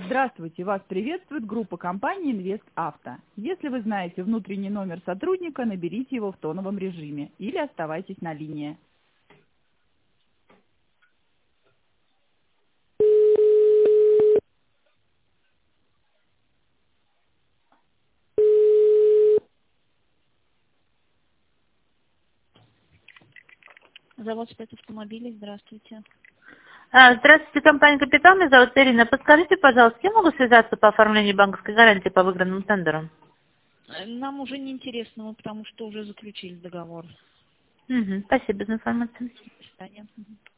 Здравствуйте, вас приветствует группа компании Инвест Авто. Если вы знаете внутренний номер сотрудника, наберите его в тоновом режиме или оставайтесь на линии. Завод спецавтомобилей, здравствуйте. Здравствуйте, компания «Капитал». Меня зовут Ирина. Подскажите, пожалуйста, с кем могу связаться по оформлению банковской гарантии по выигранным тендерам? Нам уже не интересно, мы потому что уже заключили договор. Спасибо за информацию. До свидания.